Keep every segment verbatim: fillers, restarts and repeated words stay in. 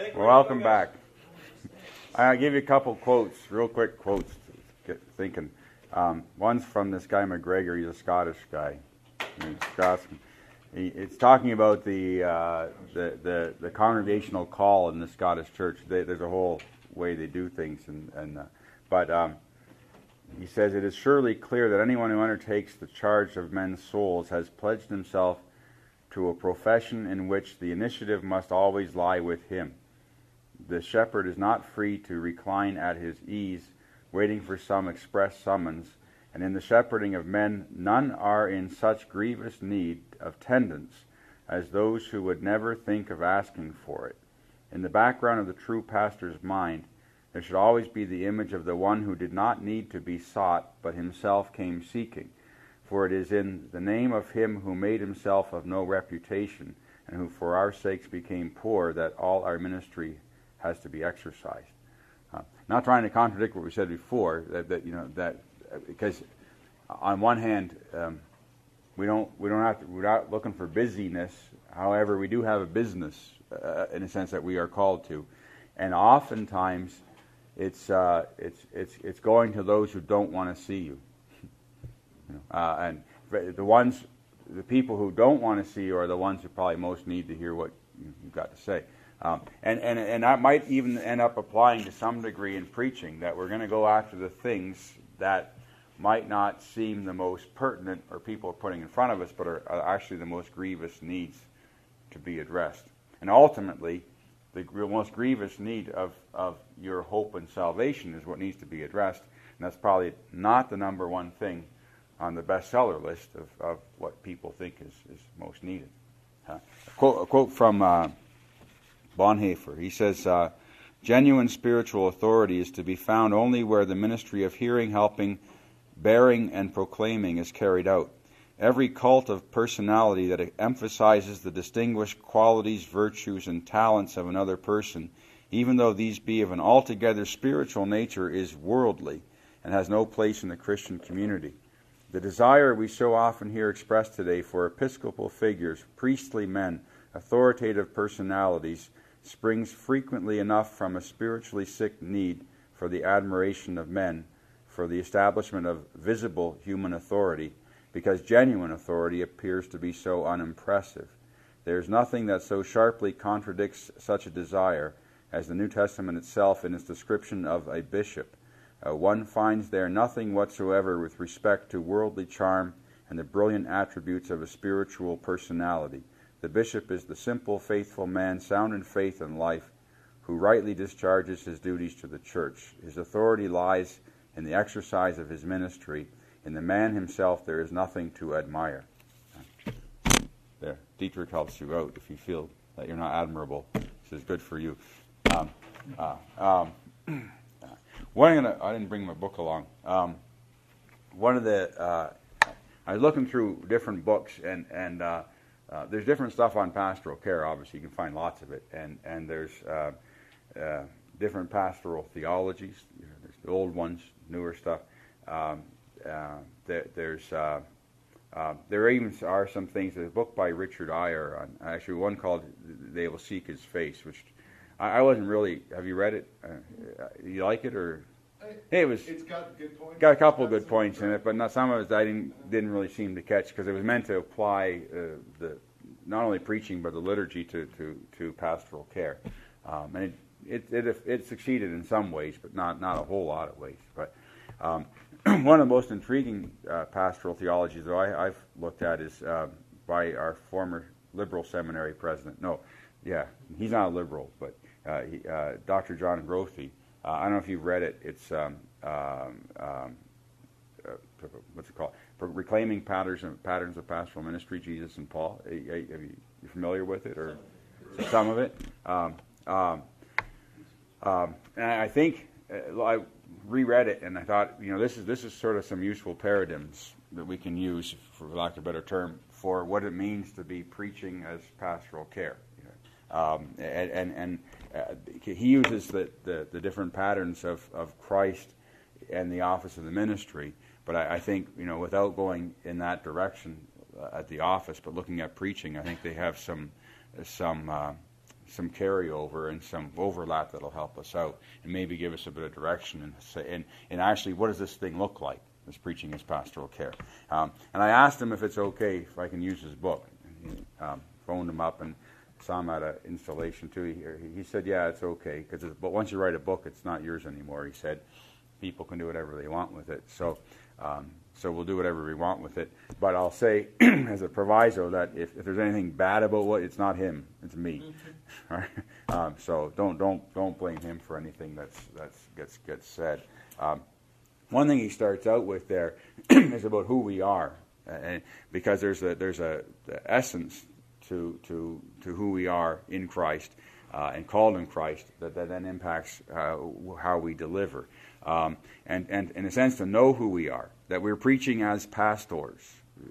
Well, welcome back. I'll give you a couple quotes, real quick quotes to get thinking. Um, one's from this guy McGregor. He's a Scottish guy. He's Scotsman. He, it's talking about the, uh, the the the congregational call in the Scottish church. They, there's a whole way they do things, and, and uh, but um, he says, it is surely clear that anyone who undertakes the charge of men's souls has pledged himself to a profession in which the initiative must always lie with him. The shepherd is not free to recline at his ease, waiting for some express summons, and in the shepherding of men none are in such grievous need of tendance as those who would never think of asking for it. In the background of the true pastor's mind, there should always be the image of the one who did not need to be sought, but himself came seeking. For it is in the name of him who made himself of no reputation, and who for our sakes became poor, that all our ministry has to be exercised. Uh, not trying to contradict what we said before, that, that you know that uh, because on one hand, um, we don't we don't have to, we're not looking for busyness. However, we do have a business uh, in a sense that we are called to, and oftentimes it's uh, it's it's it's going to those who don't want to see you. you know, uh, and the ones, the people who don't want to see you are the ones who probably most need to hear what you've got to say. Um, and, and, and that might even end up applying to some degree in preaching, that we're going to go after the things that might not seem the most pertinent or people are putting in front of us, but are, are actually the most grievous needs to be addressed. And ultimately, the most grievous need of, of your hope and salvation is what needs to be addressed. And that's probably not the number one thing on the bestseller list of, of what people think is, is most needed. Uh, a, quote, a quote from Uh, Bonhoeffer. He says, uh, genuine spiritual authority is to be found only where the ministry of hearing, helping, bearing, and proclaiming is carried out. Every cult of personality that emphasizes the distinguished qualities, virtues, and talents of another person, even though these be of an altogether spiritual nature, is worldly and has no place in the Christian community. The desire we so often hear expressed today for episcopal figures, priestly men, authoritative personalities, springs frequently enough from a spiritually sick need for the admiration of men, for the establishment of visible human authority, because genuine authority appears to be so unimpressive. There is nothing that so sharply contradicts such a desire as the New Testament itself in its description of a bishop. Uh, one finds there nothing whatsoever with respect to worldly charm and the brilliant attributes of a spiritual personality. The bishop is the simple, faithful man, sound in faith and life, who rightly discharges his duties to the church. His authority lies in the exercise of his ministry. In the man himself there is nothing to admire. There, Dietrich helps you out if you feel that you're not admirable. This is good for you. Um, uh, um, one gonna, I didn't bring my book along. Um, one of the, uh, I was looking through different books, and, and uh, Uh, there's different stuff on pastoral care. Obviously, you can find lots of it, and and there's uh, uh, different pastoral theologies. You know, there's the old ones, newer stuff. Um, uh, there, there's uh, uh, there even are some things. There's a book by Richard Eyre, on, actually one called "They Will Seek His Face," which I, I wasn't really. Have you read it? Uh, you like it or? Hey, it was. It's got good points. Got a couple of good points in it, but not some of it I didn't didn't really seem to catch, because it was meant to apply uh, the not only preaching but the liturgy to to, to pastoral care, um, and it, it it it succeeded in some ways, but not not a whole lot of ways. But um, one of the most intriguing uh, pastoral theologies that I, I've looked at is uh, by our former liberal seminary president. No, yeah, he's not a liberal, but uh, he, uh, Doctor John Grothe. Uh, I don't know if you've read it. It's um, um, um, uh, what's it called? Reclaiming patterns of patterns of pastoral ministry, Jesus and Paul. Are you, are you familiar with it, or some of it? Um, um, um, and I think uh, I reread it, and I thought, you know, this is this is sort of some useful paradigms that we can use, for lack of a better term, for what it means to be preaching as pastoral care. You know? um, and and, and Uh, he uses the, the, the different patterns of, of Christ and the office of the ministry, but I, I think, you know, without going in that direction uh, at the office, but looking at preaching, I think they have some some uh, some carryover and some overlap that'll help us out and maybe give us a bit of direction and say, and, and actually, what does this thing look like, this preaching as pastoral care? Um, and I asked him if it's okay if I can use his book. And he, um, phoned him up and saw him at an installation too. He, he said, yeah, it's okay, because but once you write a book, it's not yours anymore. He said, people can do whatever they want with it. So um, so we'll do whatever we want with it. But I'll say, as a proviso, that if, if there's anything bad about what, it's not him, it's me. Mm-hmm. All right? Um, so don't don't don't blame him for anything that's that's gets gets said. Um, one thing he starts out with there is about who we are, and because there's a there's a the essence to to to who we are in Christ uh, and called in Christ that, that then impacts uh, how we deliver. Um, and, and in a sense, to know who we are, that we're preaching as pastors.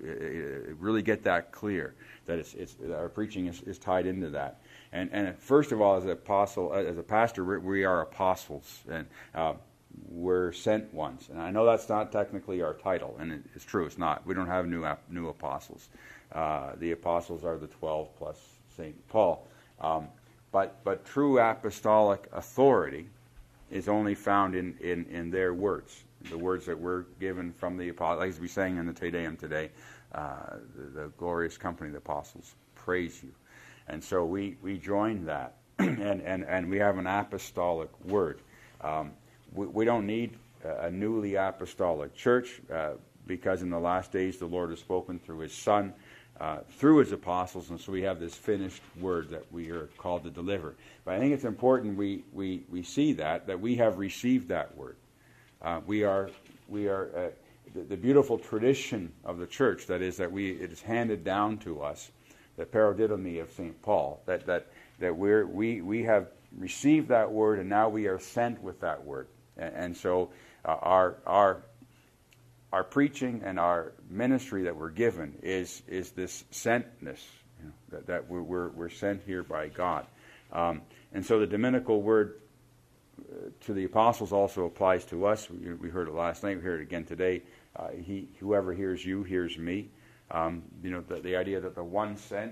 Really get that clear, that it's, it's our preaching is, is tied into that. And, and first of all, as an apostle, as a pastor, we are apostles, and uh, we're sent ones. And I know that's not technically our title, and it, it's true, it's not. We don't have new new apostles. Uh, the apostles are the twelve plus Saint Paul. Um, but but true apostolic authority is only found in, in, in their words, the words that were given from the apostles. As we sang in the Te Deum today, uh, the, the glorious company of the apostles praise you. And so we, we join that, and, and, and we have an apostolic word. Um, we, we don't need a newly apostolic church, uh, because in the last days the Lord has spoken through his Son, Uh, through his apostles, and so we have this finished word that we are called to deliver. But I think it's important we we, we see that, that we have received that word. Uh, we are, we are uh, the, the beautiful tradition of the church, that is, that we it is handed down to us, the paradidomi of Saint Paul, that that, that we're, we, we have received that word, and now we are sent with that word. And, and so uh, our our Our preaching and our ministry that we're given is is this sentness, you know, that, that we're, we're we're sent here by God, um, and so the Dominical word uh, to the apostles also applies to us. We, we heard it last night. We heard it again today. Uh, he whoever hears you hears me. Um, you know, the, the idea that the one sent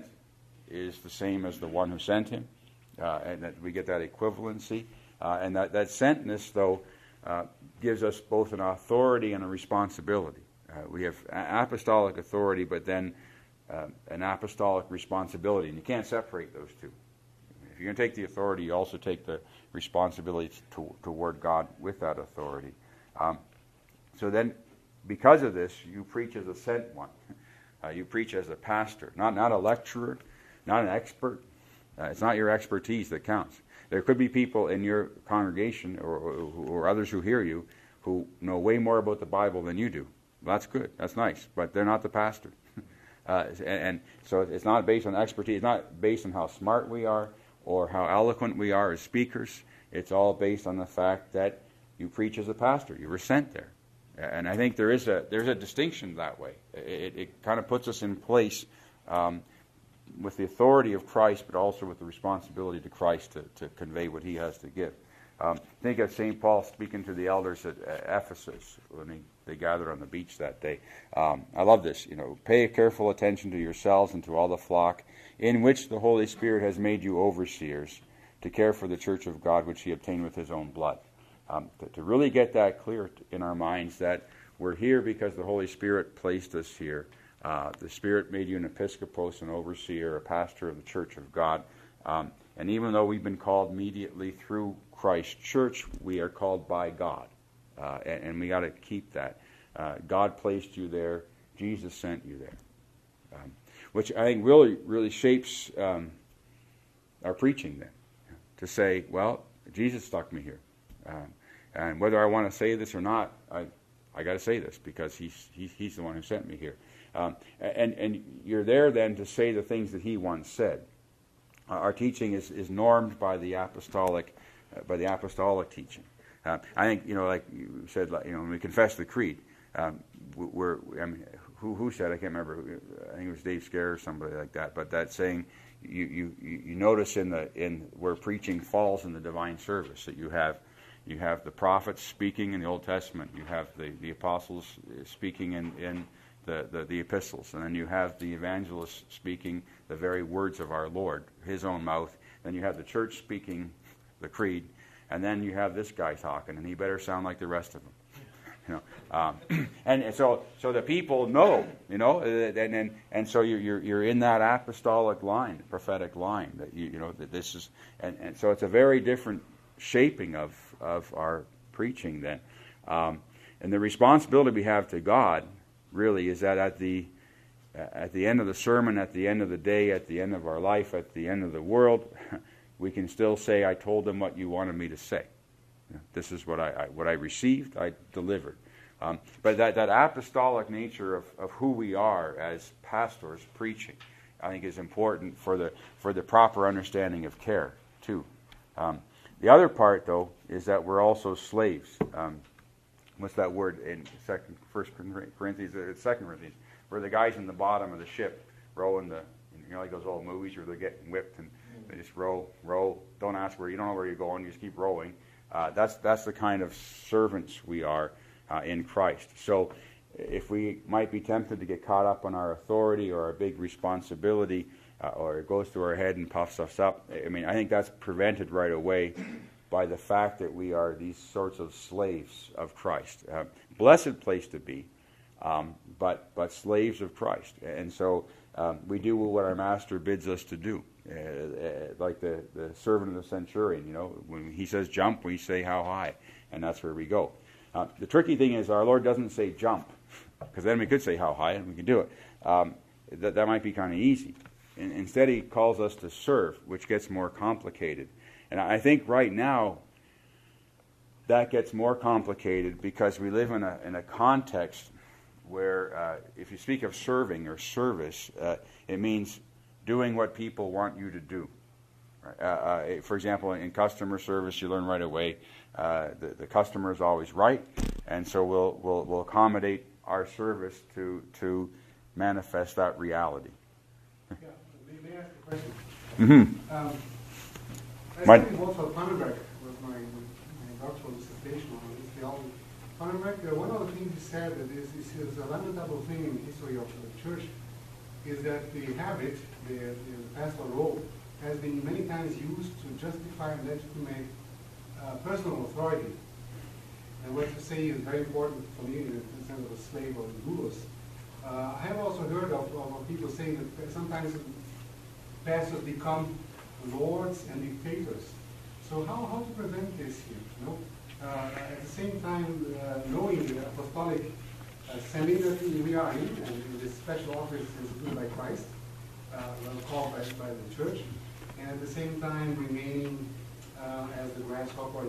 is the same as the one who sent him, uh, and that we get that equivalency, uh, and that that sentness though. Uh, gives us both an authority and a responsibility. Uh, we have apostolic authority, but then uh, an apostolic responsibility, and you can't separate those two. If you're going to take the authority, you also take the responsibility to, toward God with that authority. Um, so then, because of this, you preach as a sent one. Uh, you preach as a pastor, not not a lecturer, not an expert. Uh, it's not your expertise that counts. There could be people in your congregation or, or, or others who hear you who know way more about the Bible than you do. Well, that's good. That's nice. But they're not the pastor. uh, and, and so it's not based on expertise. It's not based on how smart we are or how eloquent we are as speakers. It's all based on the fact that you preach as a pastor. You were sent there. And I think there is a there's a distinction that way. It, it kind of puts us in place um, with the authority of Christ, but also with the responsibility to Christ to, to convey what he has to give. Um, think of Saint Paul speaking to the elders at uh, Ephesus when he, they gathered on the beach that day. Um, I love this. You know, pay careful attention to yourselves and to all the flock, in which the Holy Spirit has made you overseers, to care for the church of God, which he obtained with his own blood. Um, to, to really get that clear in our minds, that we're here because the Holy Spirit placed us here. Uh, the Spirit made you an episcopos, an overseer, a pastor of the Church of God. Um, and even though we've been called immediately through Christ's church, we are called by God. Uh, and, and we got to keep that. Uh, God placed you there. Jesus sent you there. Um, which I think really, really shapes um, our preaching then. To say, well, Jesus stuck me here. Um, and whether I want to say this or not, I I got to say this because he's, he's, he's the one who sent me here. Um, and, and you're there then to say the things that he once said. Uh, our teaching is, is normed by the apostolic, uh, by the apostolic teaching. Uh, I think, you know, like you said, like, you know, when we confess the creed, um, we're, I mean, who who said, I can't remember, I think it was Dave Scare or somebody like that, but that saying, you, you, you notice in the in where preaching falls in the divine service, that you have you have the prophets speaking in the Old Testament, you have the, the apostles speaking in, in The, the, the epistles, and then you have the evangelists speaking the very words of our Lord, his own mouth. then you have the church speaking the creed, and then you have this guy talking, and he better sound like the rest of them. You know, um, and so so the people know, you know, and and, and so you're, you're you're in that apostolic line, prophetic line that you you know that this is, and, and so it's a very different shaping of of our preaching then, um, and the responsibility we have to God really is that at the at the end of the sermon, at the end of the day, at the end of our life, at the end of the world, we can still say, "I told them what you wanted me to say. This is what I, I what I received, I delivered." Um, but that, that apostolic nature of, of who we are as pastors preaching, I think, is important for the for the proper understanding of care too. Um, the other part, though, is that we're also slaves. Um, what's that word in Second First Corinthians? It's Second Corinthians, where the guys in the bottom of the ship rowing the, you know, like those old movies where they're getting whipped and they just row, row. Don't ask where you don't know where you're going. You just keep rowing. Uh, that's that's the kind of servants we are uh, in Christ. So if we might be tempted to get caught up on our authority or our big responsibility, uh, or it goes through our head and puffs us up, I mean, I think that's prevented right away by the fact that we are these sorts of slaves of Christ. Uh, blessed place to be, um, but but slaves of Christ. And so um, we do what our master bids us to do. Uh, uh, like the, the servant of the centurion, you know, when he says jump, we say how high, and that's where we go. Uh, the tricky thing is our Lord doesn't say jump, because then we could say how high and we can do it. Um, that, that might be kind of easy. In, instead, he calls us to serve, which gets more complicated. And I think right now that gets more complicated because we live in a, in a context where uh, if you speak of serving or service, uh, it means doing what people want you to do. Uh, uh, for example, in customer service, you learn right away uh, the, the customer is always right, and so we'll we'll, we'll accommodate our service to to manifest that reality. Yeah, may I ask a question? Mm-hmm. Um, I My, studied Walter Pannenberg was my, my doctoral dissertation on his theology. Pannenberg, uh, one of the things he said that is, is, is a lamentable thing in the history of the church is that the habit, the, the pastoral role, has been many times used to justify and legitimate uh, personal authority. And what you say is very important for me in the sense of a slave or doulos. Uh, I have also heard of, of people saying that sometimes pastors become lords and dictators. So how, how to prevent this here? You know? Uh, at the same time, uh, knowing the apostolic uh, sending that we are in, and this special office is given by Christ, uh, called by, by the church, and at the same time remaining uh, as the grasshopper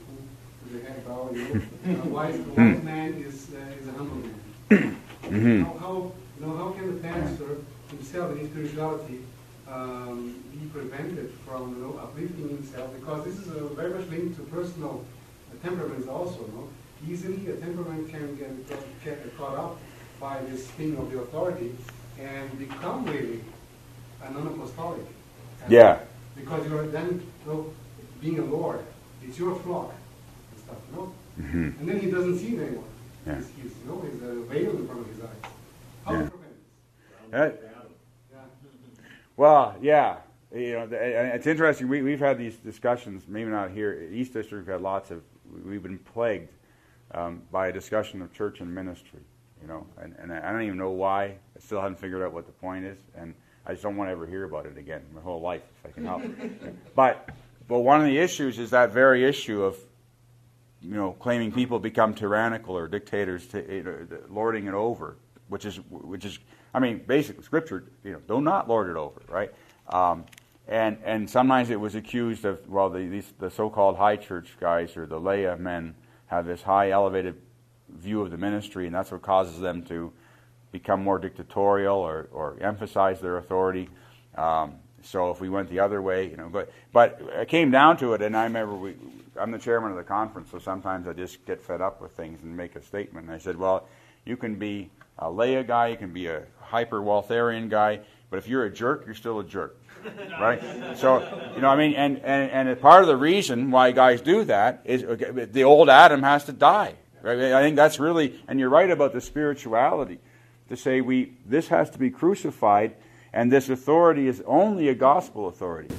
to the head bow. You know, a wise, a wise man is uh, is a humble man. Mm-hmm. How, how you know how can the pastor himself in his spirituality um, be prevented from you know uplifting himself? Because this is a very much linked to personal uh, temperaments also. You know? Easily a temperament can get, get caught up by this thing of the authority and become really a non-apostolic. Yeah. Because you're then you know, being a lord. It's your flock and stuff, you know? Mm-hmm. And then he doesn't see it anymore. Yeah. He's, he's, you know, he's a veil in front of his eyes. How yeah. to prevent this? Uh, yeah. Well, yeah. You know, it's interesting. We, we've had these discussions, maybe not here. East District, we've had lots of, we've been plagued um, by a discussion of church and ministry, you know. And, and I don't even know why. I still haven't figured out what the point is. And I just don't want to ever hear about it again my whole life, if I can help. but but one of the issues is that very issue of, you know, claiming people become tyrannical or dictators, to, you know, lording it over, which is which is I mean, basically Scripture, you know, do not lord it over, right? Um, and and sometimes it was accused of, well, the these, the so-called high church guys or the lay men have this high elevated view of the ministry, and that's what causes them to become more dictatorial or, or emphasize their authority. Um, so if we went the other way, you know, but but it came down to it, and I remember we, I'm the chairman of the conference, so sometimes I just get fed up with things and make a statement. And I said, well, you can be a Leah guy, you can be a hyper-Waltherian guy, but if you're a jerk, you're still a jerk, right? So, you know, I mean, and, and, and part of the reason why guys do that is okay, the old Adam has to die, right? I think that's really, and you're right about the spirituality, to say we this has to be crucified, and this authority is only a gospel authority.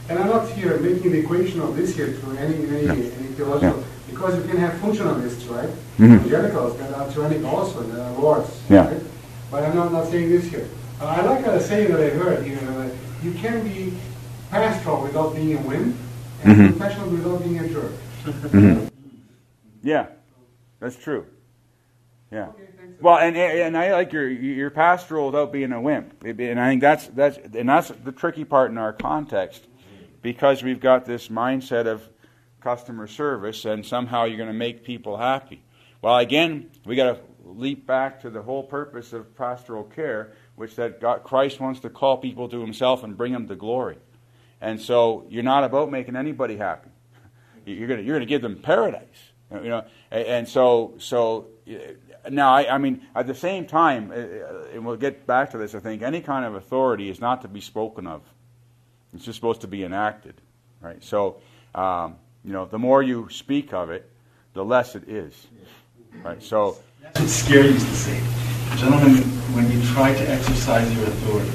And I'm not here making the equation of this here to any any, No. any theological, Yeah. because you can have functionalists, right? Mhm. Evangelicals that are tyrannical also, that are lords, Yeah. right? But I'm not, not saying this here. Uh, I like a saying that I heard here, that you can be pastoral without being a wimp, and Mhm. professional without being a jerk. Mhm. Yeah, that's true. Yeah. Okay, thanks. Well, and and I like your your pastoral without being a wimp, and I think that's that's and that's the tricky part in our context, because we've got this mindset of customer service, and somehow you're going to make people happy. Well, again, we got to leap back to the whole purpose of pastoral care, which that God, Christ wants to call people to Himself and bring them to glory, and so you're not about making anybody happy. You're going to you're going to give them paradise, you know, and, and so so. Now, I, I mean, at the same time, uh, and we'll get back to this, I think, any kind of authority is not to be spoken of. It's just supposed to be enacted, right? So, um, you know, the more you speak of it, the less it is, right? So, that's what Scare used to say. Gentlemen, when you try to exercise your authority,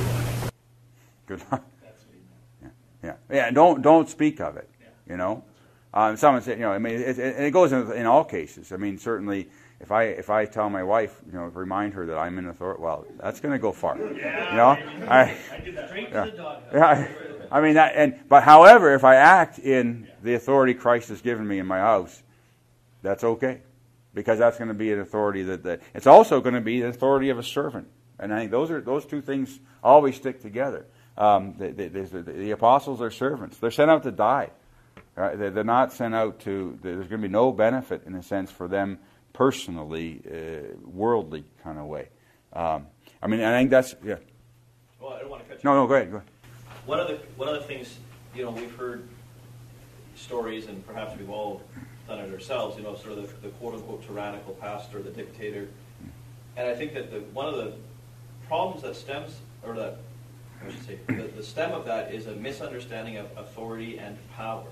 good luck. that's what he meant. Yeah, yeah, yeah. Don't don't speak of it. Yeah. You know, um, someone said, you know, I mean, it, it, it goes in, in all cases. I mean, certainly. If I if I tell my wife, you know, remind her that I'm in authority, well, that's going to go far. Yeah, you know, I, I did that. Straight yeah, to the doghouse. yeah. I, I mean that, and but however, if I act in the authority Christ has given me in my house, that's okay, because that's going to be an authority that, that it's also going to be the authority of a servant, and I think those are those two things always stick together. Um, the, the, the, the apostles are servants; they're sent out to die. Right? They're, they're not sent out to. There's going to be no benefit in a sense for them. Personally, uh, worldly kind of way. Um, I mean, I think that's yeah. Well, I don't want to cut you. No, no, go ahead, go ahead. One of the one of the things, you know, we've heard stories, and perhaps we've all done it ourselves. You know, sort of the, the quote unquote tyrannical pastor, the dictator, and I think that the one of the problems that stems, or that I should say, the, the stem of that is a misunderstanding of authority and power,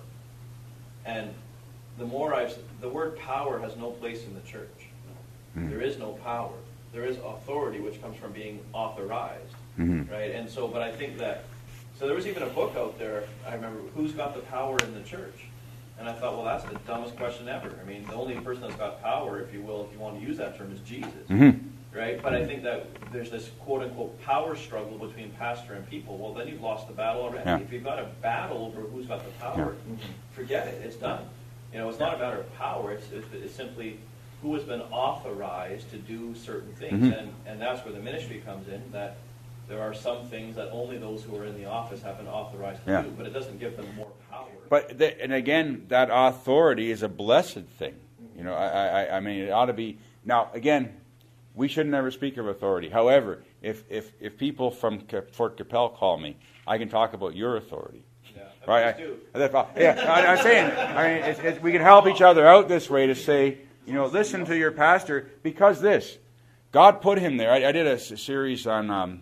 and the more I've, the word power has no place in the church. Mm-hmm. There is no power. There is authority, which comes from being authorized, Mm-hmm. right? And so, but I think that, so there was even a book out there, I remember, Who's Got the Power in the Church? And I thought, well, that's the dumbest question ever. I mean, the only person that's got power, if you will, if you want to use that term, is Jesus, Mm-hmm. right? But I think that there's this quote-unquote power struggle between pastor and people. Well, then you've lost the battle already. Yeah. If you've got a battle over who's got the power, Yeah. forget it. It's done. You know, it's not a matter of power. It's, it's, it's simply who has been authorized to do certain things. Mhm. And, and that's where the ministry comes in, that there are some things that only those who are in the office have been authorized to Yeah. do, but it doesn't give them more power. But the, and again, that authority is a blessed thing. You know, I, I, I mean, it ought to be. Now, again, we should never speak of authority. However, if if, if people from Fort Capel call me, I can talk about your authority. Yeah. Right? Please do. I, that's- yeah, I, I'm saying. I mean, it's, it's, we can help each other out this way to say, you know, listen to your pastor because this, God put him there. I, I did a s- series on um,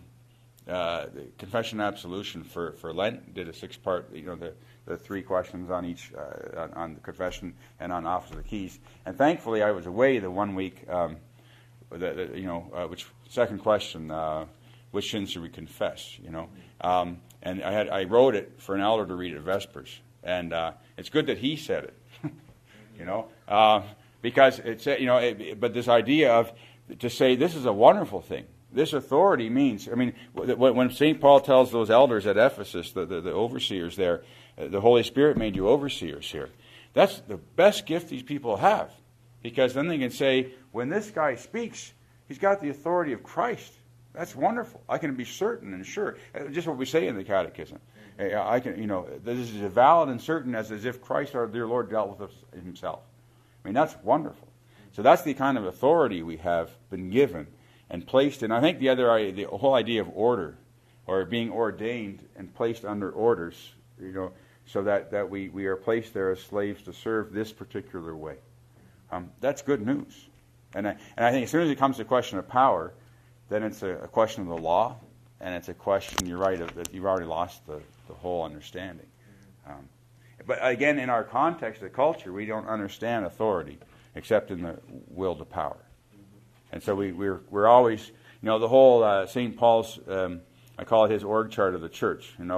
uh, the confession and absolution for, for Lent. Did a six part, you know, the, the three questions on each uh, on, on the confession and on Office of the Keys. And thankfully, I was away the one week. Um, the, the, you know, uh, which second question, uh, which sins should we confess? You know. Um, And I had I wrote it for an elder to read at Vespers, and uh, it's good that he said it, you know, uh, because it's you know. It, but this idea of to say this is a wonderful thing. This authority means. I mean, when Saint Paul tells those elders at Ephesus, the, the, the overseers there, the Holy Spirit made you overseers here. That's the best gift these people have, because then they can say, when this guy speaks, he's got the authority of Christ. That's wonderful. I can be certain and sure. Just what we say in the Catechism. I can, you know, this is as valid and certain as, as if Christ our dear Lord dealt with us himself. I mean, that's wonderful. So that's the kind of authority we have been given and placed in. I think the other, the whole idea of order, or being ordained and placed under orders, you know, so that, that we, we are placed there as slaves to serve this particular way. Um, that's good news. And I, and I think as soon as it comes to the question of power, then it's a, a question of the law, and it's a question, you're right, of, that you've already lost the, the whole understanding. Um, but again, in our context of culture, we don't understand authority except in the will to power. And so we, we're we're always, you know, the whole uh, Saint Paul's, um, I call it his org chart of the church, you know.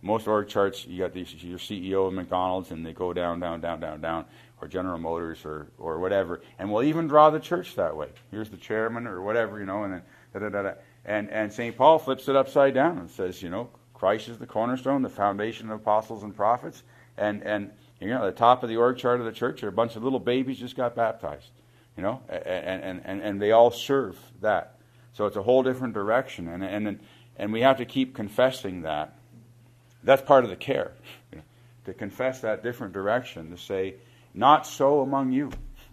most org charts, you got these, your C E O of McDonald's, and they go down, down, down, down, down, or General Motors, or or whatever. And we'll even draw the church that way. Here's the chairman, or whatever, you know, and then da da da da. And and Saint Paul flips it upside down and says, you know, Christ is the cornerstone, the foundation of apostles and prophets, and and you know, at the top of the org chart of the church are a bunch of little babies just got baptized, you know, and and and, and they all serve that. So it's a whole different direction, and and and we have to keep confessing that. That's part of the care, you know, to confess that different direction, to say, not so among you.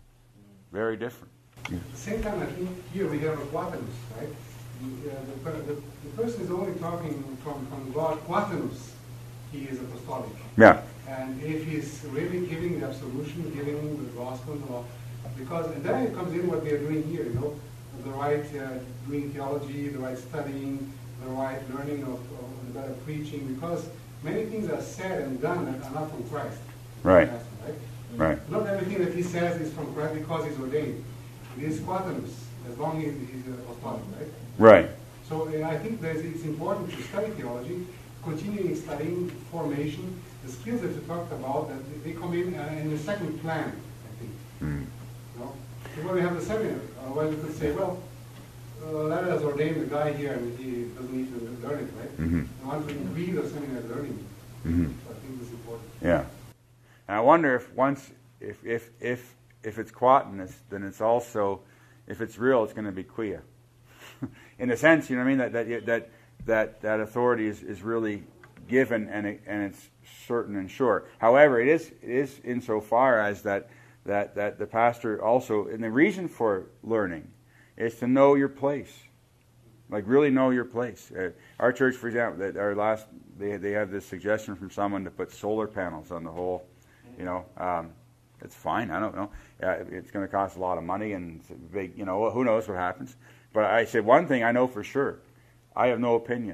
Very different. At the same time, I think here we have a quaternos, right? The, uh, the, the, the person is only talking from, from God, quaternos. He is apostolic. Yeah. And if he's really giving the absolution, giving the gospel, and all, because, and then it comes in what we are doing here, you know, the right uh, doing theology, the right studying, the right learning of, of the better preaching, because many things are said and done that are not from Christ. Right. right. Right. Not everything that he says is from Christ because he's ordained. It is quaternos, as long as he's an apostolic, right? Right. So uh, I think there's, it's important to study theology, continuing studying formation, the skills that you talked about, that they come in uh, in the second plan, I think. Mm. You know? So when we have the seminar, uh, well, you could say, well, uh, let us ordain the guy here, and he doesn't need to learn it, right? Mm-hmm. And once we agree the seminar learning, Mm-hmm. so I think that's important. Yeah. And I wonder if once, if if if if it's quaternos, then it's also, if it's real, it's going to be quia. In a sense, you know what I mean, that that that that, that authority is, is really given, and it, and it's certain and sure. However, it is it is insofar as that that that the pastor also, and the reason for learning is to know your place, like really know your place. Uh, our church, for example, that our last they they have this suggestion from someone to put solar panels on the whole. You know, um, it's fine. I don't know. Uh, it's going to cost a lot of money, and it's a big. You know, who knows what happens. But I said one thing I know for sure: I have no opinion.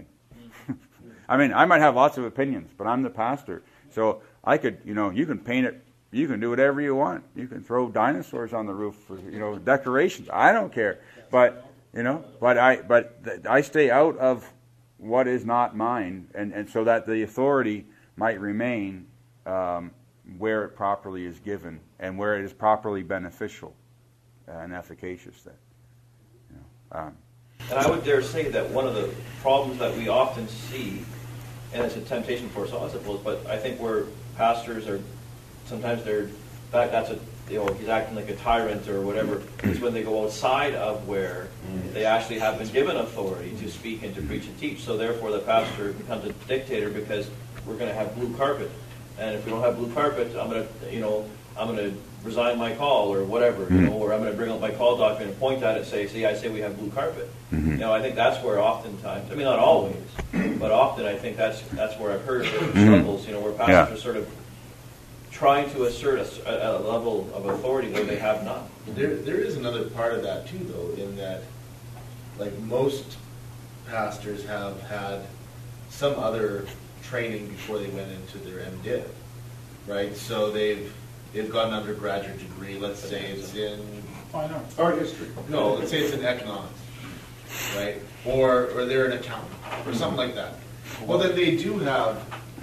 I mean, I might have lots of opinions, but I'm the pastor, so I could, you know, you can paint it, you can do whatever you want. You can throw dinosaurs on the roof for, you know, decorations. I don't care. But you know, but I, but th- I stay out of what is not mine, and, and so that the authority might remain um, where it properly is given and where it is properly beneficial and efficacious. Then, you know. Um, And I would dare say that one of the problems that we often see, and it's a temptation for us all, I suppose, but I think where pastors are, sometimes they're, that, that's a, you know, he's acting like a tyrant or whatever, is when they go outside of where they actually have been given authority to speak and to preach and teach. So therefore the pastor becomes a dictator because we're going to have blue carpet. And if we don't have blue carpet, I'm going to, you know, I'm going to resign my call or whatever, you know, or I'm going to bring up my call document and point at it and say, see, I say we have blue carpet. Mm-hmm. You know, I think that's where oftentimes, I mean, not always, but often I think that's that's where I've heard of Mm-hmm. struggles, you know, where pastors Yeah. are sort of trying to assert a, a level of authority where they have none. There, there is another part of that too, though, in that, like most pastors have had some other training before they went into their MDiv, right? So they've they've got an undergraduate degree. Let's say it's in Fine arts. art history. No, let's say it's in economics, right? Or or they're an accountant or something like that. Well, then they do have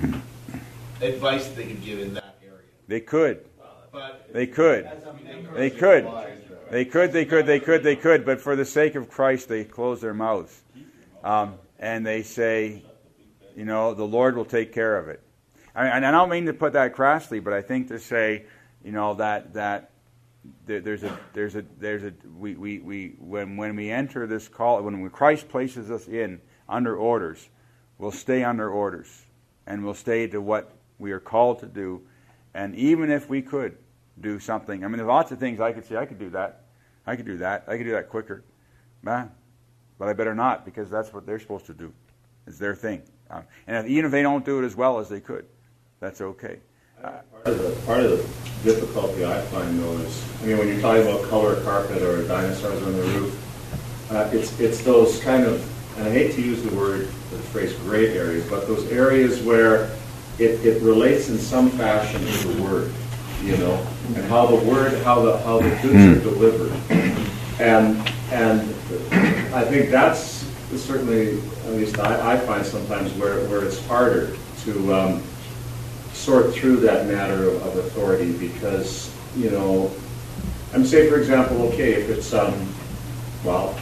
advice they can give in that area. They could. But They could. They could. They could, they could, they could, they could, but for the sake of Christ, they close their mouths. Um, and they say, you know, the Lord will take care of it. I mean, and I don't mean to put that crassly, but I think to say, you know, that that there's a there's a there's a we we, we when when we enter this call, when Christ places us in under orders, we'll stay under orders, and we'll stay to what we are called to do. And even if we could do something, I mean, there's lots of things I could say. I could do that. I could do that. I could do that quicker. Nah, but I better not, because that's what they're supposed to do. It's their thing. Um, and if, even if they don't do it as well as they could, that's okay. Uh, Part of, the, part of the difficulty I find, though, is, I mean, when you're talking about color carpet or dinosaurs on the roof, uh, it's it's those kind of, and I hate to use the word, the phrase gray areas, but those areas where it, it relates in some fashion to the word, you know, and how the word, how the how the goods are delivered, and and I think that's certainly, at least I, I find sometimes where where it's harder to um, sort through that matter of, of authority because, you know, I'm say for example, okay, if it's, um, well,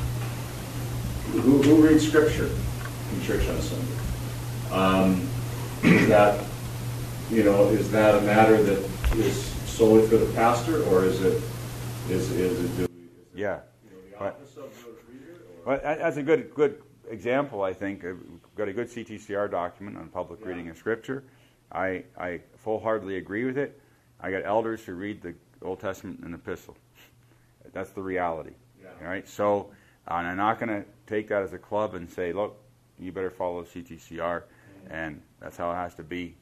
who, who reads scripture in church on Sunday? Um, is that, you know, is that a matter that is solely for the pastor, or is it, is, is it, do we, is it Yeah. you know, the But- office of the reader? Or? Well, that- that's a good good example, I think. Uh, We've got a good C T C R document on public Yeah. reading of Scripture. I, I full-heartedly agree with it. I got elders who read the Old Testament and Epistle. That's the reality. Yeah. All right? So, uh, and I'm not going to take that as a club and say, look, you better follow C T C R, and that's how it has to be.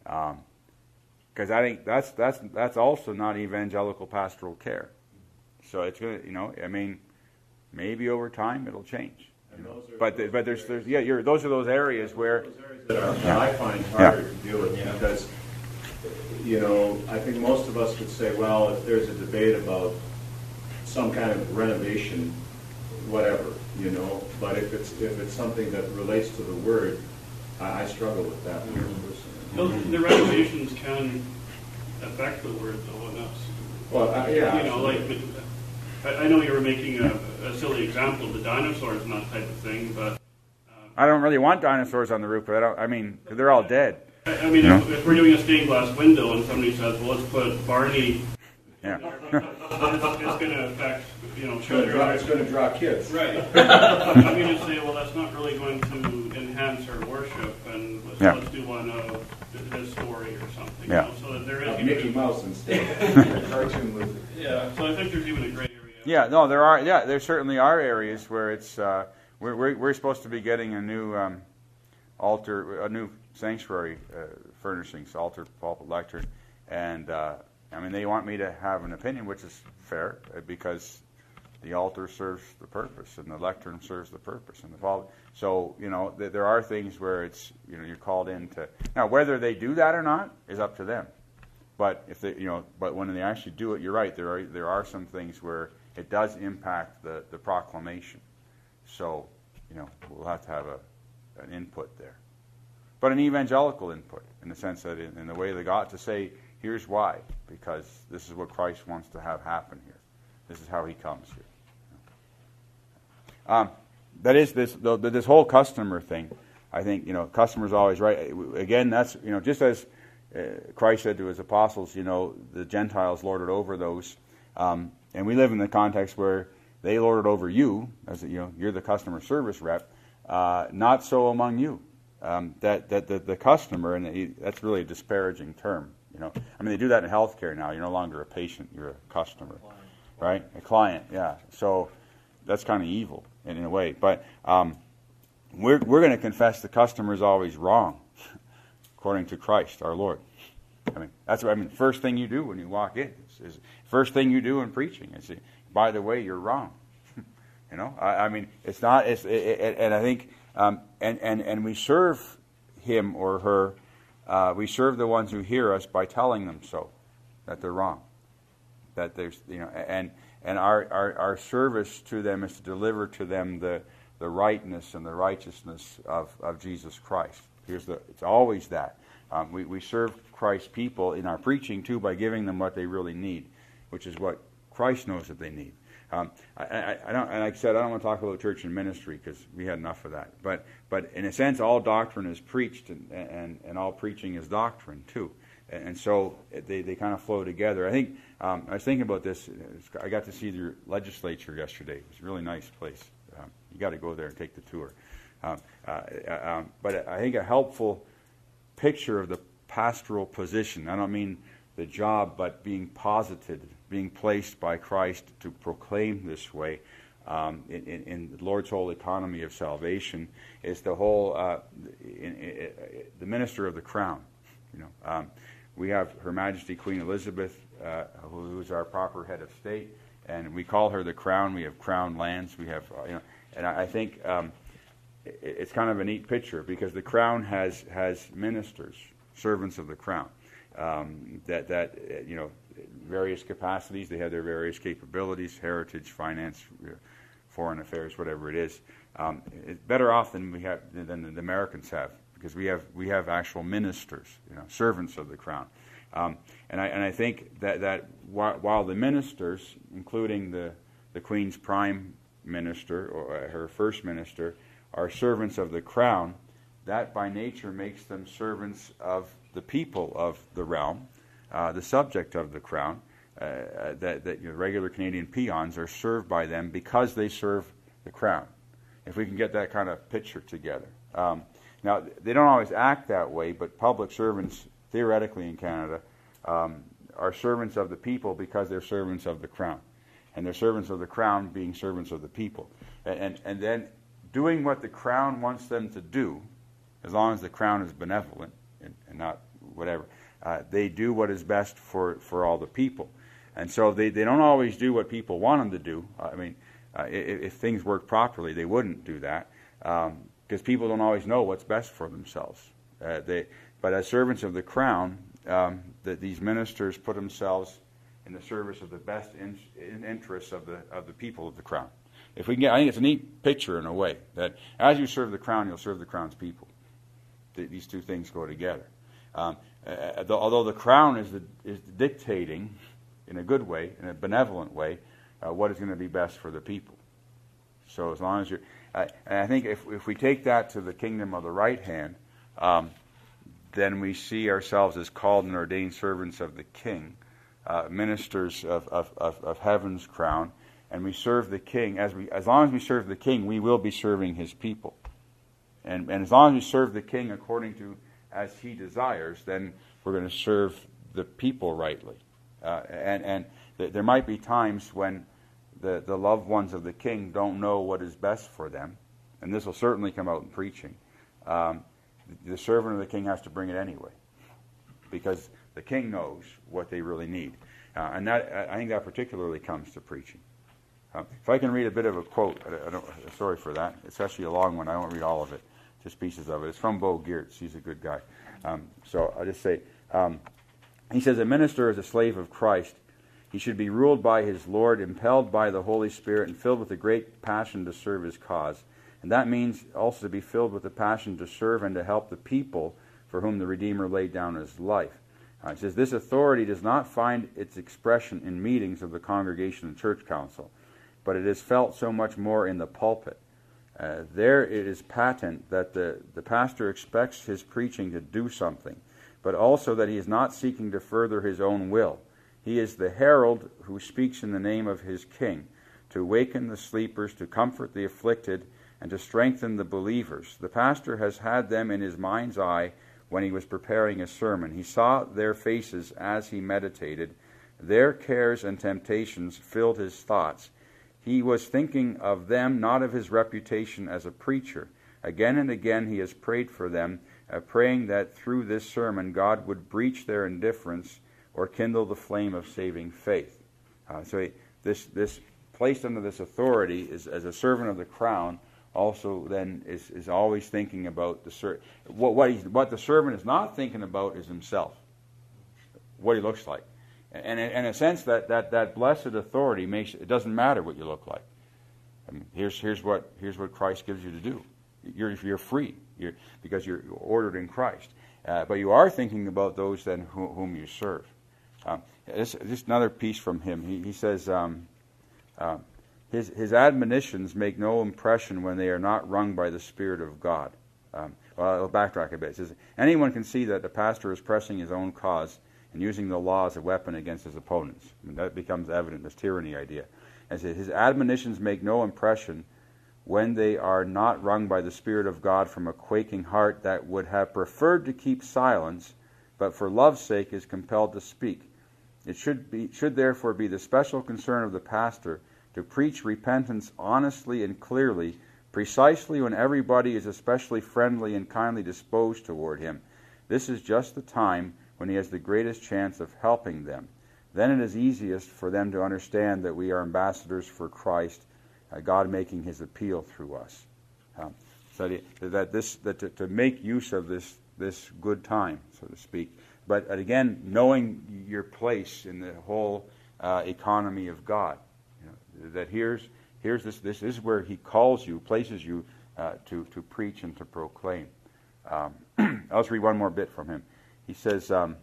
Because I think that's that's that's also not evangelical pastoral care. So it's going to, you know, I mean, maybe over time it'll change. You know? those are- But the, but there's there's yeah, you're, those are those areas where Those areas that, are, that Yeah. I find harder to deal with because, you know, I think most of us could say, well, if there's a debate about some kind of renovation, whatever, you know, but if it's if it's something that relates to the word, I, I struggle with that personally. No, the renovations can affect the word though enough. Well, uh, yeah, You know, like, I, I know you were making a, a silly example of the dinosaurs and that type of thing, but. Um, I don't really want dinosaurs on the roof, but I don't. I mean, they're all dead. I, I mean, No. if, if we're doing a stained glass window and somebody says, well, let's put Barney, Yeah. it's, it's going to affect, you know, It's going to draw, it's going to draw kids. Right. I'm going to say, well, that's not really going to enhance our worship, and let's, Yeah. let's do one of this story or something. Yeah. You know, so that there is Have even Mickey a- Mouse instead. Cartoon movie. Yeah. So I think there's even a gray area. Yeah, no, there are. Yeah, there certainly are areas where it's. Uh, we're, we're we're supposed to be getting a new um, altar, a new sanctuary uh, furnishings, altar, pulpit, lectern, and uh, I mean they want me to have an opinion, which is fair uh, because the altar serves the purpose and the lectern serves the purpose and the pulpit. So you know th- there are things where it's you know you're called in to now whether they do that or not is up to them. But if they, you know, but when they actually do it, you're right. There are there are some things where it does impact the, the proclamation. So, you know, we'll have to have a an input there, but an evangelical input in the sense that in, in the way they got to say, here's why, because this is what Christ wants to have happen here. This is how He comes here. Um, that is this the, this whole customer thing. I think you know, customer's always right. Again, that's you know, just as Uh, Christ said to His apostles, you know, the Gentiles lorded over those, um, and we live in the context where they lorded over you, as you know, you're the customer service rep. Uh, not so among you. Um, that that the, the customer, and he, that's really a disparaging term. You know, I mean, they do that in healthcare now. You're no longer a patient; you're a customer, right? A client, yeah. So that's kind of evil in, in a way. But um, we're we're going to confess the customer is always wrong. According to Christ, our Lord. I mean, that's what I mean. First thing you do when you walk in is, is first thing you do in preaching is, by the way, you're wrong. you know, I, I mean, it's not. It's it, it, and I think, um, and and and we serve him or her. Uh, we serve the ones who hear us by telling them so, that they're wrong. That there's, you know, and and our our, our service to them is to deliver to them the the rightness and the righteousness of, of Jesus Christ. Here's the. It's always that. Um, we we serve Christ's people in our preaching too by giving them what they really need, which is what Christ knows that they need. Um, I, I, I don't. And like I said, I don't want to talk about church and ministry because we had enough of that. But but in a sense, all doctrine is preached, and and, and all preaching is doctrine too. And, and so they, they kind of flow together. I think um, I was thinking about this. I got to see the legislature yesterday. It was a really nice place. Um, you got to go there and take the tour. Um, uh, um, but I think a helpful picture of the pastoral position, I don't mean the job, but being posited, being placed by Christ to proclaim this way um, in, in, in the Lord's whole economy of salvation, is the whole, uh, in, in, the minister of the crown. You know, um, we have Her Majesty Queen Elizabeth, uh, who is our proper head of state, and we call her the crown. We have crown lands. We have, uh, you know, and I, I think um, it, it's kind of a neat picture because the crown has has ministers, servants of the crown, um, that that uh, you know, various capacities. They have their various capabilities: heritage, finance, foreign affairs, whatever it is. Um, it's better off than we have than the Americans have. because we have we have actual ministers, you know, servants of the crown. Um, and I and I think that that while, while the ministers, including the the Queen's prime minister or her first minister, are servants of the crown, that by nature makes them servants of the people of the realm, uh, the subject of the crown. Uh, that that you know, regular Canadian peons are served by them because they serve the crown. If we can get that kind of picture together. Um, now, they don't always act that way, but public servants, theoretically in Canada, um, are servants of the people because they're servants of the crown. And they're servants of the crown being servants of the people. And, and, and then doing what the crown wants them to do, as long as the crown is benevolent and, and not whatever, uh, they do what is best for, for all the people. And so they, they don't always do what people want them to do. I mean, uh, if, if things work properly, they wouldn't do that, um, because people don't always know what's best for themselves. Uh, they, but as servants of the crown, um, that these ministers put themselves in the service of the best in, in interests of the of the people of the crown. If we can get, I think it's a neat picture in a way that as you serve the crown, you'll serve the crown's people. Th- these two things go together. Um, uh, the, although the crown is the, is dictating, in a good way, in a benevolent way, uh, what is going to be best for the people. So as long as you're, uh, and I think if if we take that to the kingdom of the right hand, um, then we see ourselves as called and ordained servants of the King, uh, ministers of, of, of, of heaven's crown, and we serve the King. As we, as long as we serve the King, we will be serving His people. And and as long as we serve the King according to as He desires, then we're going to serve the people rightly. Uh, and and th- there might be times when the, the loved ones of the King don't know what is best for them, and this will certainly come out in preaching. Um, the, the servant of the King has to bring it anyway, because the King knows what they really need. Uh, and that I think that particularly comes to preaching. Uh, if I can read a bit of a quote, I, I don't, sorry for that. It's actually a long one. I won't read all of it, just pieces of it. It's from Bo Geertz. He's a good guy. Um, so I'll just say... Um, He says, a minister is a slave of Christ. He should be ruled by his Lord, impelled by the Holy Spirit, and filled with a great passion to serve his cause. And that means also to be filled with a passion to serve and to help the people for whom the Redeemer laid down his life. Uh, he says, this authority does not find its expression in meetings of the congregation and church council, but it is felt so much more in the pulpit. Uh, there it is patent that the, the pastor expects his preaching to do something, but also that he is not seeking to further his own will. He is the herald who speaks in the name of his King, to awaken the sleepers, to comfort the afflicted, and to strengthen the believers. The pastor has had them in his mind's eye when he was preparing his sermon. He saw their faces as he meditated. Their cares and temptations filled his thoughts. He was thinking of them, not of his reputation as a preacher. Again and again he has prayed for them, Uh, praying that through this sermon God would breach their indifference or kindle the flame of saving faith. Uh, so he, this this placed under this authority is as a servant of the crown. Also, then is is always thinking about the ser- what what he, what the servant is not thinking about is himself, what he looks like, and in a sense that that that blessed authority makes it doesn't matter what you look like. I mean, here's here's what here's what Christ gives you to do. You're you're free. You're, because you're ordered in Christ. Uh, but you are thinking about those then who, whom you serve. Um, this, just another piece from him. He, he says, um, uh, his, his admonitions make no impression when they are not wrung by the Spirit of God. Um, well, I'll backtrack a bit. It says, anyone can see that the pastor is pressing his own cause and using the law as a weapon against his opponents. I mean, that becomes evident, this tyranny idea. And says, his admonitions make no impression when they are not wrung by the Spirit of God from a quaking heart that would have preferred to keep silence, but for love's sake is compelled to speak. It should be should therefore be the special concern of the pastor to preach repentance honestly and clearly, precisely when everybody is especially friendly and kindly disposed toward him. This is just the time when he has the greatest chance of helping them. Then it is easiest for them to understand that we are ambassadors for Christ, Uh, God making his appeal through us. Um, so that this that to, to make use of this this good time, so to speak. But again, knowing your place in the whole uh, economy of God, you know, that here's here's this this is where He calls you, places you uh, to to preach and to proclaim. Um, I'll just read one more bit from him. He says, um,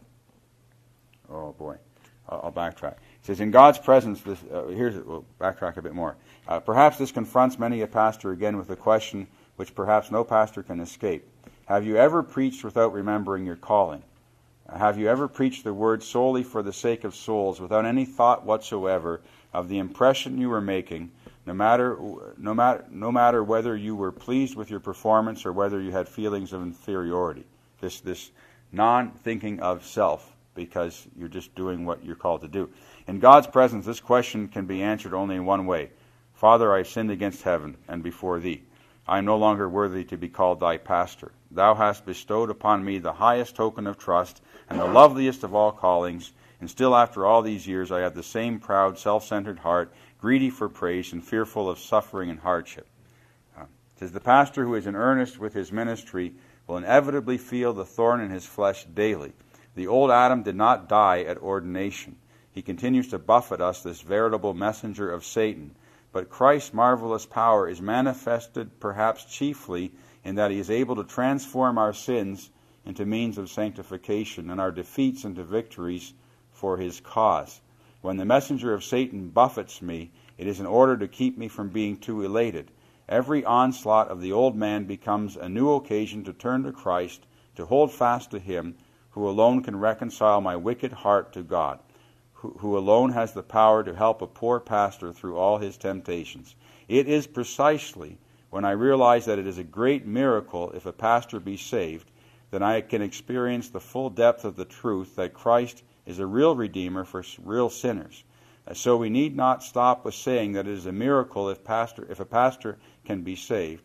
oh boy, I'll, I'll backtrack. He says, in God's presence, this, uh, here's it, we'll backtrack a bit more. Uh, perhaps this confronts many a pastor again with a question which perhaps no pastor can escape. Have you ever preached without remembering your calling? Uh, have you ever preached the word solely for the sake of souls without any thought whatsoever of the impression you were making, no matter, no matter, no matter whether you were pleased with your performance or whether you had feelings of inferiority? This, this non-thinking of self, because you're just doing what you're called to do. In God's presence, this question can be answered only in one way. Father, I sinned against heaven and before thee. I am no longer worthy to be called thy pastor. Thou hast bestowed upon me the highest token of trust and the loveliest of all callings, and still after all these years I have the same proud, self-centered heart, greedy for praise and fearful of suffering and hardship. Uh, it says, the pastor who is in earnest with his ministry will inevitably feel the thorn in his flesh daily. The old Adam did not die at ordination. He continues to buffet us, this veritable messenger of Satan. But Christ's marvelous power is manifested perhaps chiefly in that he is able to transform our sins into means of sanctification and our defeats into victories for his cause. When the messenger of Satan buffets me, it is in order to keep me from being too elated. Every onslaught of the old man becomes a new occasion to turn to Christ, to hold fast to him, who alone can reconcile my wicked heart to God, who, who alone has the power to help a poor pastor through all his temptations. It is precisely when I realize that it is a great miracle if a pastor be saved, that I can experience the full depth of the truth that Christ is a real Redeemer for real sinners. So we need not stop with saying that it is a miracle if pastor, if a pastor can be saved.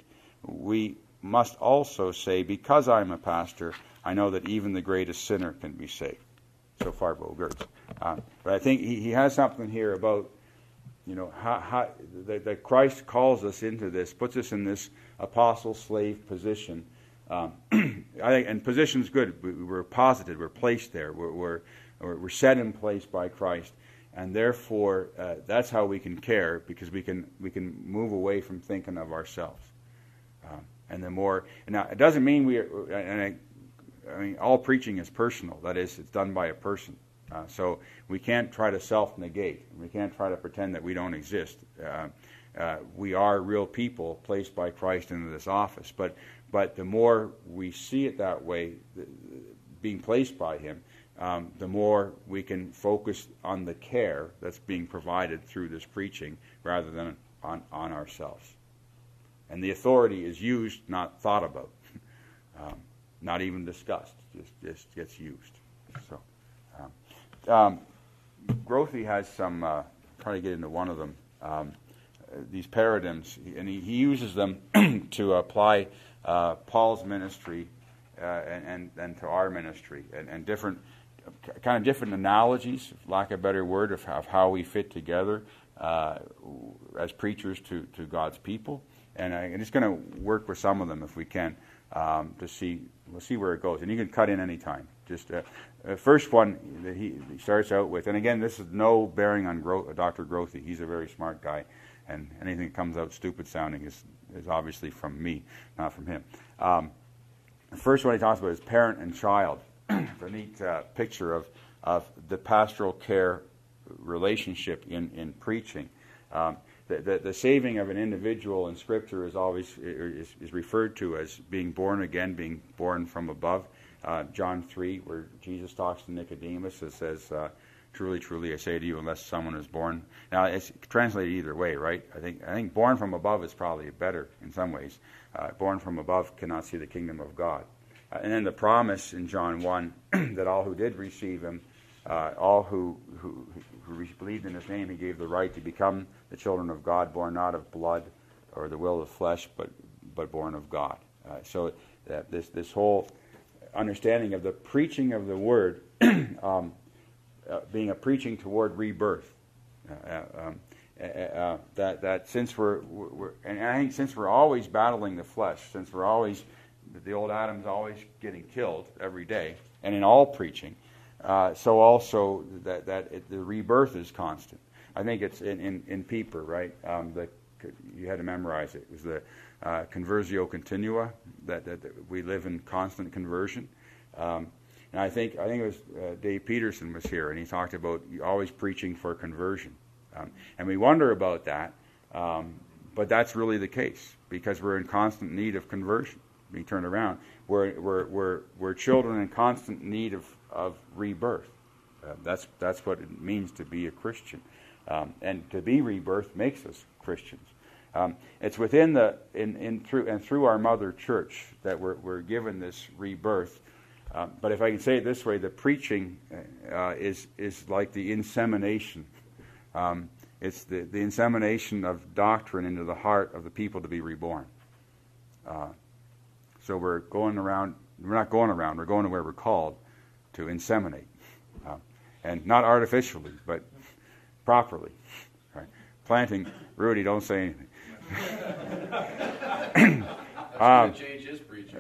We must also say, because I'm a pastor, I know that even the greatest sinner can be saved. So far, Bo Gertz. Uh, but I think he, he has something here about, you know, how, how that, that Christ calls us into this, puts us in this apostle-slave position. Um, I think, and position's good. We, we're posited. We're placed there. We're, we're we're set in place by Christ, and therefore uh, that's how we can care, because we can we can move away from thinking of ourselves. Um, and the more now, it doesn't mean we are, and I, I mean all preaching is personal. That is, it's done by a person. Uh, so we can't try to self-negate. We can't try to pretend that we don't exist. Uh, uh, we are real people placed by Christ into this office. But but the more we see it that way, being placed by Him, um, the more we can focus on the care that's being provided through this preaching rather than on, on ourselves. And the authority is used, not thought about, um, not even discussed. Just just gets used. So. Um, Um, Grothe has some, uh, try to get into one of them, um, uh, these paradigms, and he, he uses them to apply uh, Paul's ministry uh, and, and, and to our ministry, and, and different, kind of different analogies, for lack of a better word, of how, of how we fit together uh, as preachers to, to God's people. And I'm just going to work with some of them if we can um, to see, we'll see where it goes. And you can cut in any time. Just uh, the first one that he, he starts out with, and again, this is no bearing on Gro- Doctor Grothe. He's a very smart guy, and anything that comes out stupid sounding is, is obviously from me, not from him. Um, the first one he talks about is parent and child. It's a neat uh, picture of, of the pastoral care relationship in, in preaching. Um, the, the, the saving of an individual in Scripture is always is, is referred to as being born again, being born from above. Uh, John three, where Jesus talks to Nicodemus, it says, uh, "Truly, truly, I say to you, unless someone is born." Now, it's translated either way, right? I think I think "born from above" is probably better in some ways. Uh, "Born from above cannot see the kingdom of God." Uh, and then the promise in John one that all who did receive Him, uh, all who, who who believed in His name, He gave the right to become the children of God, born not of blood or the will of flesh, but but born of God. Uh, so that this this whole understanding of the preaching of the word um, uh, being a preaching toward rebirth. Uh, um, uh, uh, that that since we're, we're and I think since we're always battling the flesh, since we're always the old Adam's always getting killed every day, and in all preaching, uh, so also that that it, the rebirth is constant. I think it's in in, in Pieper, right? Um, the you had to memorize it. It was the uh, conversio continua, that, that, that we live in constant conversion. Um, and I think I think it was uh, Dave Peterson was here, and he talked about always preaching for conversion. Um, and we wonder about that, um, but that's really the case, because we're in constant need of conversion. We turn around. We're, we're, we're, we're children in constant need of, of rebirth. Uh, that's, that's what it means to be a Christian. Um, and to be rebirth makes us Christians. Um, it's within the in, in through and through our mother church that we're we're given this rebirth. Um, but if I can say it this way, the preaching uh, is is like the insemination. Um, it's the, the insemination of doctrine into the heart of the people to be reborn. Uh, so we're going around. We're not going around. We're going to where we're called to inseminate, uh, and not artificially, but properly. Right. Planting. Rudy, don't say anything. um, change his preaching.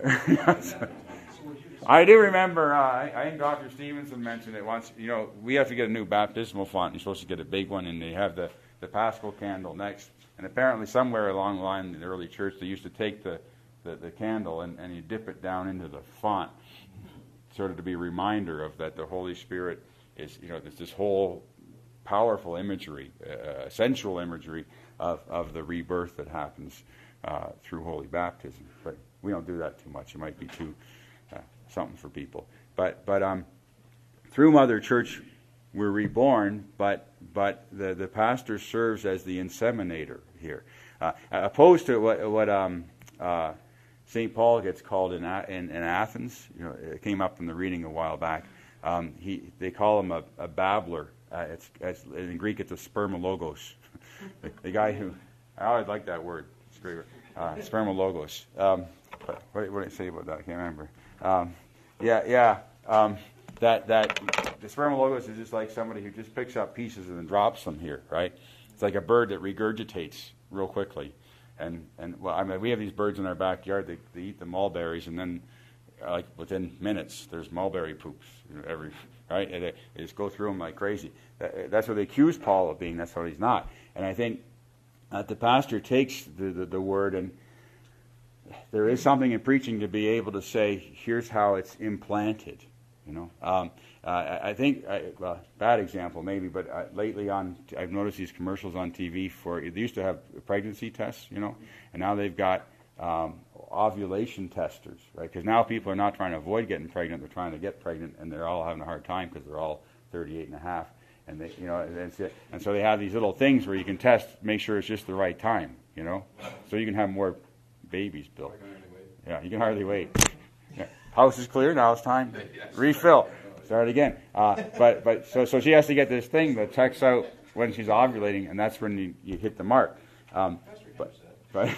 I do remember, uh, I, I think Doctor Stevenson mentioned it once, you know, we have to get a new baptismal font. You're supposed to get a big one, and they have the, the Paschal candle next. And apparently somewhere along the line in the early church, they used to take the, the, the candle and, and you dip it down into the font, sort of to be a reminder of that the Holy Spirit is, you know, there's this whole powerful imagery, uh, essential imagery of, of the rebirth that happens uh, through holy baptism. But we don't do that too much. It might be too uh, something for people. But but um, through Mother Church, we're reborn, but but the, the pastor serves as the inseminator here. Uh, opposed to what, what um, uh, Saint Paul gets called in, in, in Athens. You know, it came up in the reading a while back. Um, he they call him a, a babbler. Uh, it's, it's in Greek it's a spermologos. the, the guy who I always like that word. It's great. Uh, spermologos. Um, what, what did I say about that? I can't remember. Um, yeah, yeah. Um, that that the spermologos is just like somebody who just picks up pieces and then drops them here, right? It's like a bird that regurgitates real quickly. And and well, I mean, we have these birds in our backyard. They they eat the mulberries, and then uh, like within minutes, there's mulberry poops, you know, every right. And they, they just go through them like crazy. That, that's what they accuse Paul of being. That's what he's not. And I think that the pastor takes the, the the word, and there is something in preaching to be able to say, here's how it's implanted. You know, um, uh, I, I think I, well, bad example maybe, but uh, lately on I've noticed these commercials on T V for they used to have pregnancy tests, you know, and now they've got um, ovulation testers, right? Because now people are not trying to avoid getting pregnant; they're trying to get pregnant, and they're all having a hard time because they're all thirty-eight and a half, and they, you know, and, and so they have these little things where you can test, make sure it's just the right time, you know, so you can have more babies built. Yeah, you can hardly wait. Yeah. House is clear. Now it's time. Refill. Start again. Uh, but but so so she has to get this thing that checks out when she's ovulating, and that's when you, you hit the mark. Um, but but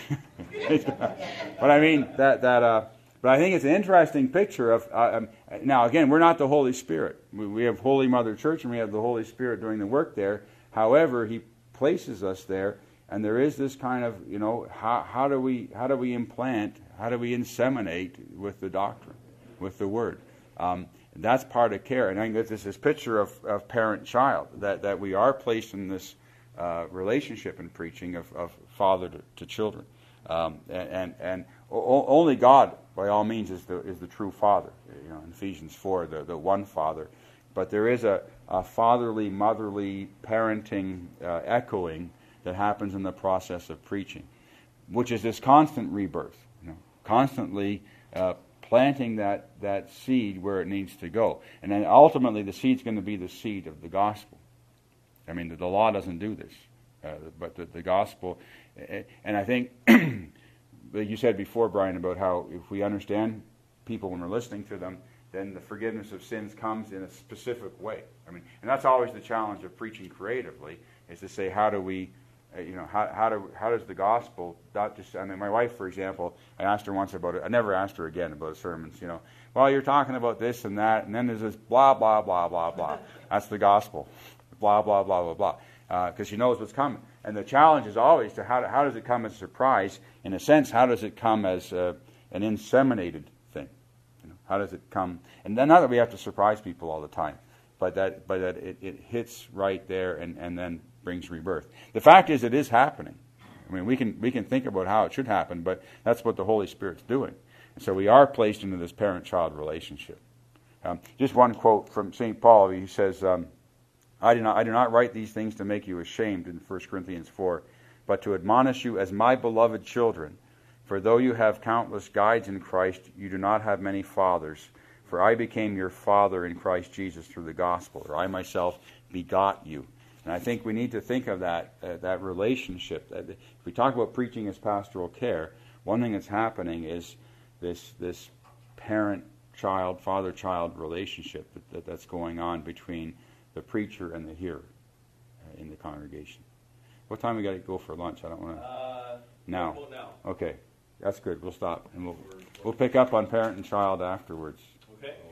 but I mean that that. Uh, but I think it's an interesting picture of. Uh, um, now again, we're not the Holy Spirit. We, we have Holy Mother Church, and we have the Holy Spirit doing the work there. However, He places us there, and there is this kind of, you know, how how do we how do we implant, how do we inseminate with the doctrine, with the Word. Um, that's part of care. And I think that this is this picture of, of parent-child, that, that we are placed in this uh, relationship in preaching of, of father to, to children. Um, and and, and o- only God, by all means, is the is the true father. You know, in Ephesians four, the, the one father. But there is a, a fatherly, motherly, parenting, uh, echoing that happens in the process of preaching, which is this constant rebirth, you know, constantly uh, planting that, that seed where it needs to go. And then ultimately the seed's going to be the seed of the gospel. I mean, the, the law doesn't do this, uh, but the, the gospel, and I think, you said before, Brian, about how if we understand people when we're listening to them, then the forgiveness of sins comes in a specific way. I mean, and that's always the challenge of preaching creatively, is to say, how do we, uh, you know, how how do how does the gospel not just? I mean, my wife, for example, I asked her once about it. I never asked her again about sermons. You know, well, you're talking about this and that, and then there's this blah blah blah blah blah. That's the gospel. Blah blah blah blah blah. Because uh, she knows what's coming. And the challenge is always to how how does it come as a surprise? In a sense, how does it come as uh, an inseminated thing? You know, how does it come? And then not that we have to surprise people all the time, but that but that it, it hits right there and, and then brings rebirth. The fact is, it is happening. I mean, we can we can think about how it should happen, but that's what the Holy Spirit's doing. And so we are placed into this parent-child relationship. Um, just one quote from Saint Paul. He says, um, I do not I do not write these things to make you ashamed in First Corinthians four, but to admonish you as my beloved children. For though you have countless guides in Christ, you do not have many fathers. For I became your father in Christ Jesus through the gospel, or I myself begot you. And I think we need to think of that uh, that relationship. If we talk about preaching as pastoral care, one thing that's happening is this this parent-child, father-child relationship that, that that's going on between the preacher and the hearer uh, in the congregation. What time we got to go for lunch? I don't want to. Uh, now. About now. Okay, that's good. We'll stop and we'll we'll pick up on parent and child afterwards. Okay.